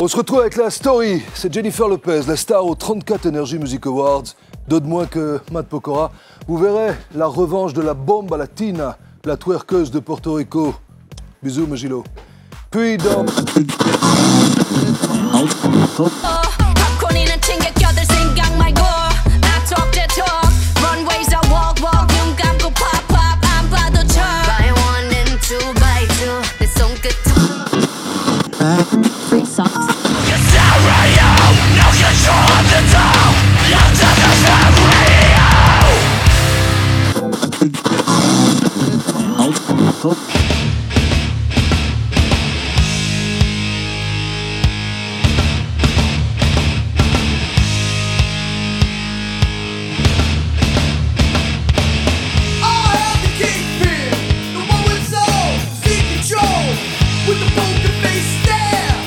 On se retrouve avec la story. C'est Jennifer Lopez, la star aux 34 Energy Music Awards. D'autres moins que Matt Pokora. Vous verrez la revanche de la bomba latina, la twerkeuse de Porto Rico. Bisous, Magilo. Puis dans... With the poker face stare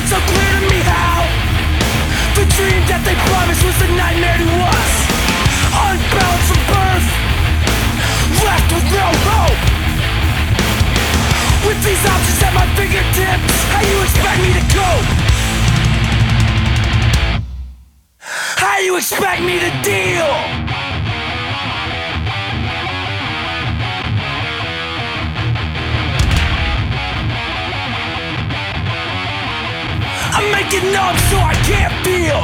so clear to me how the dream that they promised was a nightmare to us. Unbalanced from birth, left with no hope. With these options at my fingertips, how you expect me to cope? How you expect me to deal? I'm making numb so I can't feel.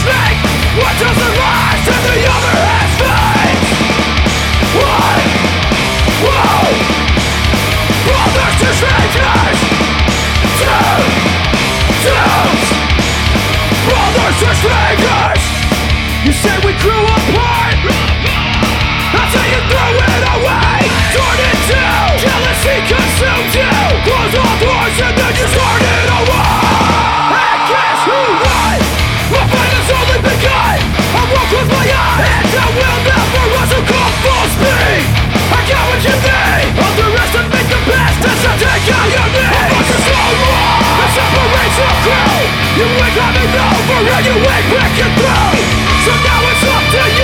snake. One doesn't rise and the other has fangs. One, whoa, brothers to strangers. Two, dudes, brothers to strangers. You say we grew apart, until you threw it away. Turn it to jealousy consumed you. Close all doors and then you started a war. And guess who won? My fight has only begun. I won't close my eyes, and I will never run so called full speed. I got what you need. Underestimate the past as I take out your knees. A bunch of slow wall that separates our crew. You ain't coming over and you ain't breaking through. So now it's up to you.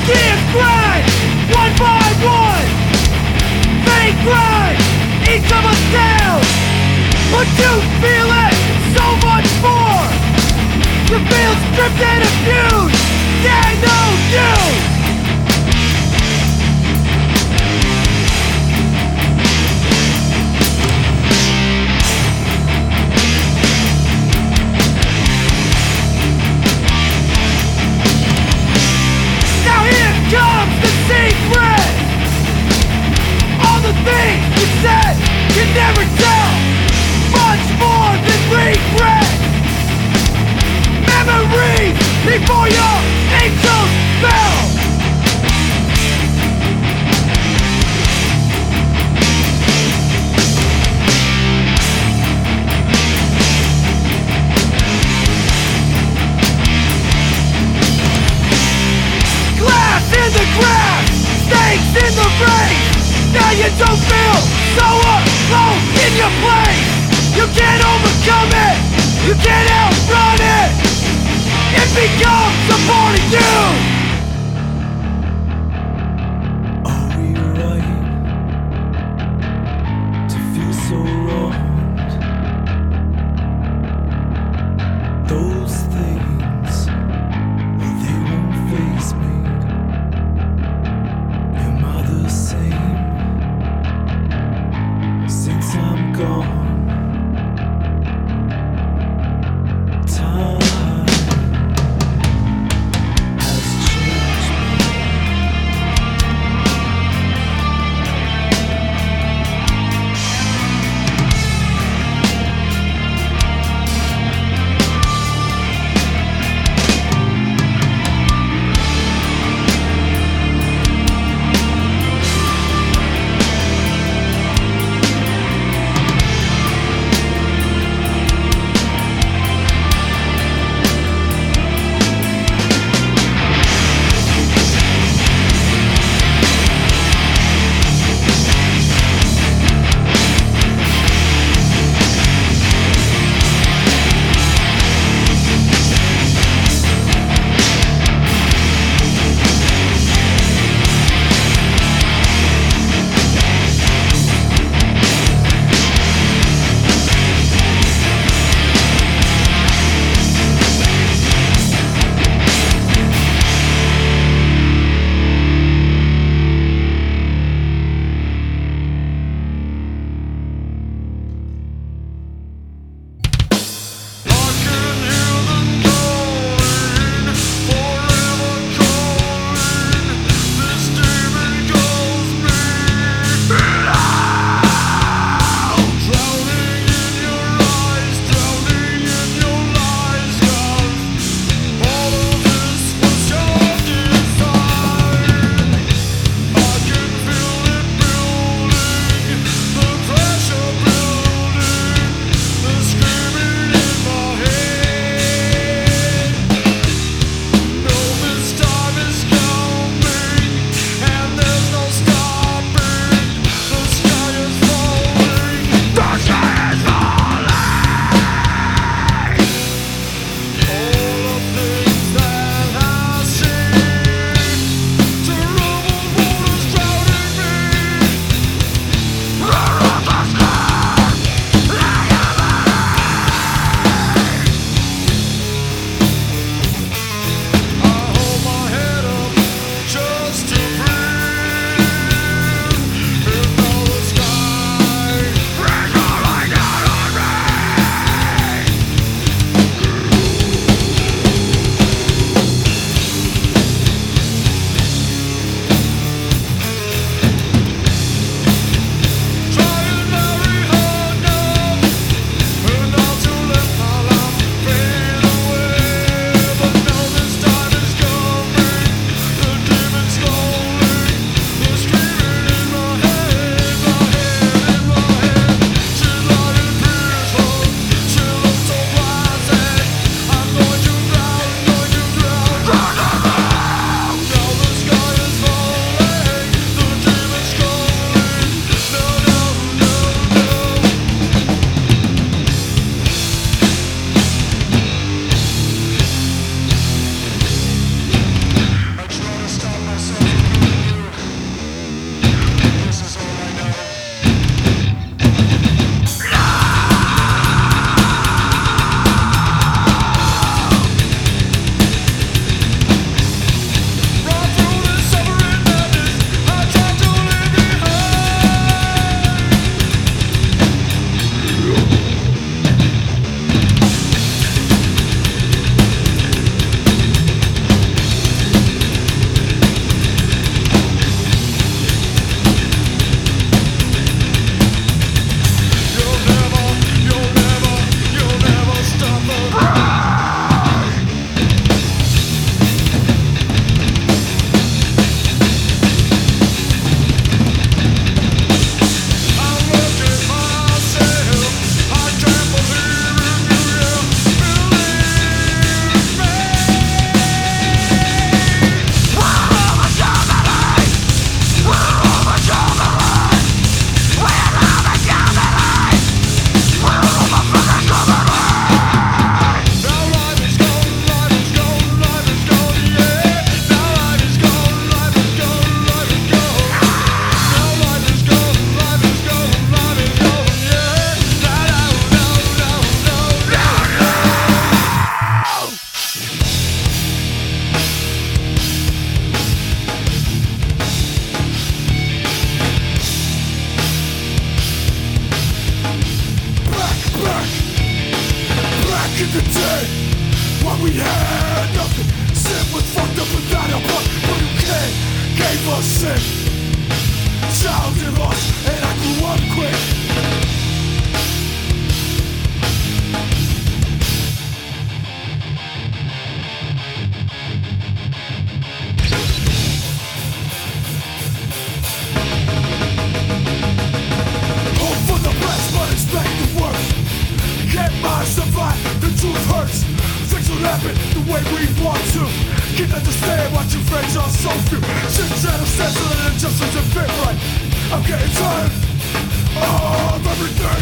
Give grind, one by one. Fake grind, each of us down. But you feel it so much more. You feel stripped and abused. Yeah, I know you. Comes the secret. All the things you said you never tell. Much more than regret. Memories before your angels fell. In the grass, stakes in the race. Now you don't feel so alone in your place. You can't overcome it, you can't outrun it. It becomes a part of you. Are we right to feel so wronged? Those things, well, they won't face me. Since I'm gone, time sin. Child and lost, and I grew up quick. Hope for the best, but expect the worst. Can't mind survive, the truth hurts. Things don't happen the way we want to. Can't understand what your friends are so few. Shit's out of sense and it just doesn't fit right. I'm getting tired of everything.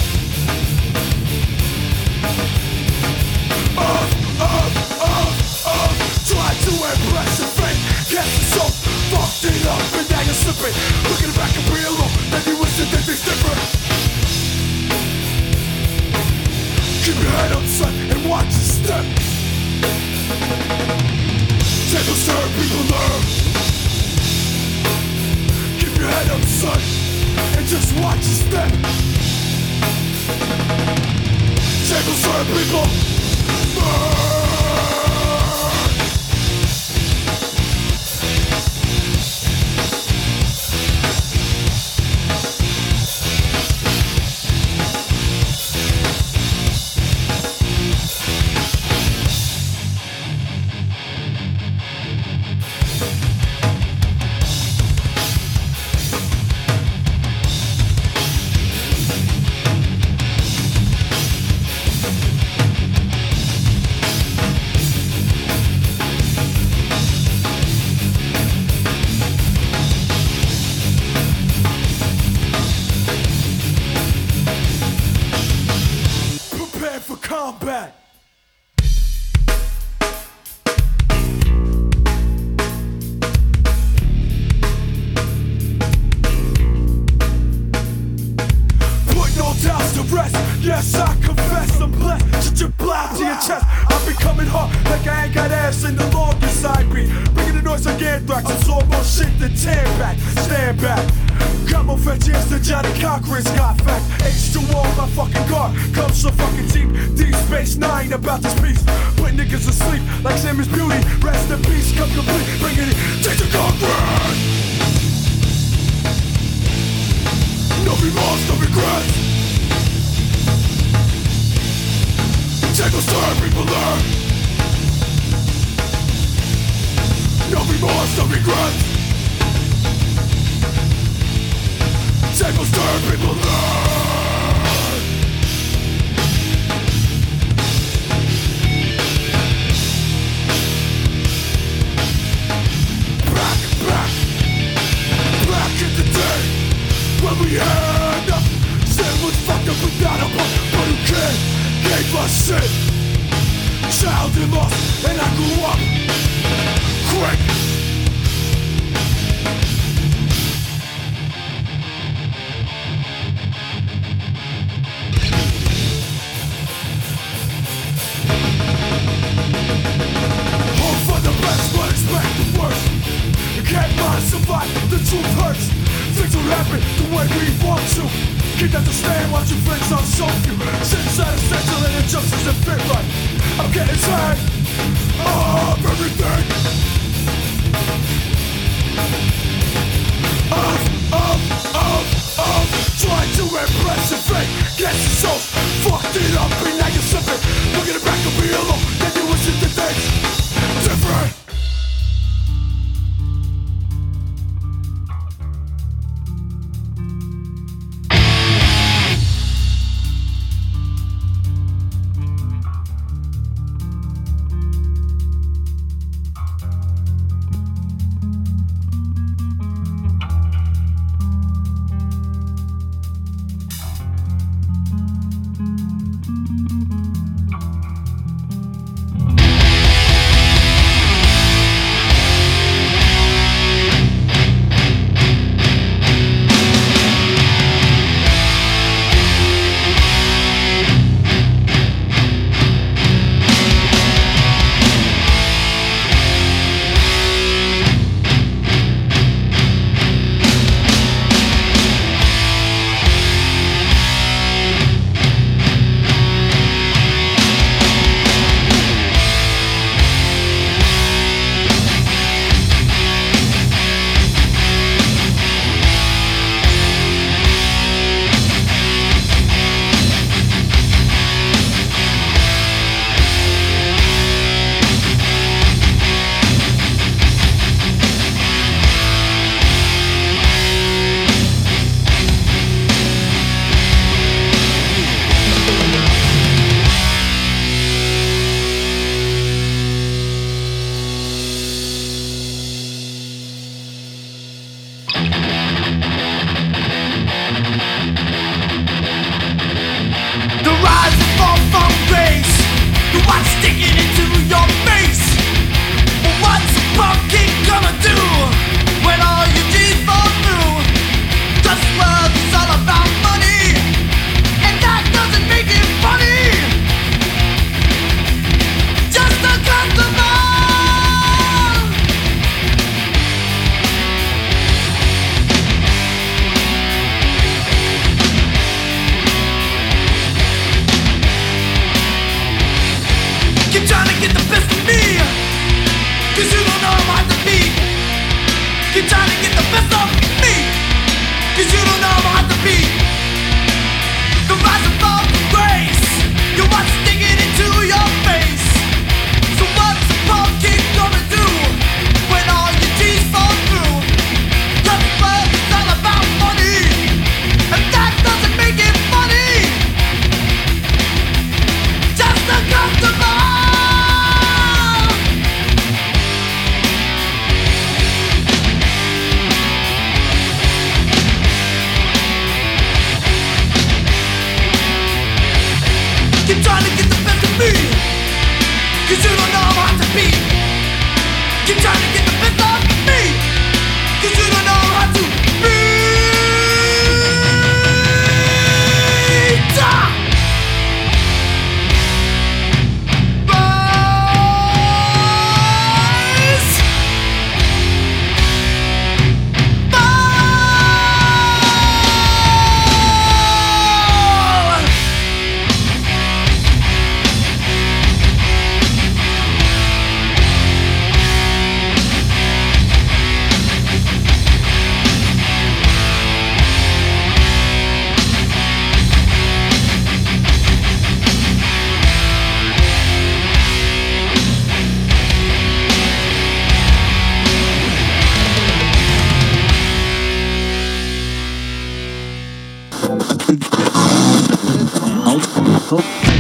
Trying to impress your fate. Get so fucked it up and now you're slipping. Looking back and be alone, then you wish that things different. Keep your head up, son, and watch your step. Tables turn, people learn. Keep your head up, son, and just watch your step. Tables turn, people learn. Yes, I confess I'm blessed. Shut your blouse to your chest. I'm becoming hard like I ain't got ass in the longest I be. Bringing the noise like anthrax. It's all more shit than tear back. Stand back. Got more fat chance than Johnny Cochran's got fact. H2O, my fucking car comes so fucking deep. Deep Space Nine about this piece. Put niggas asleep like Sammy's beauty. Rest in peace, come complete. Bring it in, take the Congress. No remorse, no regrets. Tables turn, people learn. No remorse, no regrets. Tables turn, people learn. Back in the day when we had nothing. Sin was fucked up without a but who cared? Gave us shit. Child and lost, and I grew up quick. Hope for the best, but expect the worst. You can't mind survive, the truth hurts. Things don't happen the way we want to. Can't understand what your friends are so few. Shit's out of central and it just doesn't fit right. I'm getting tired of everything. Trying to impress your fate. Get your soul fucked it up and now you're slipping. Looking back and be alone, then you wish it the things different. Out.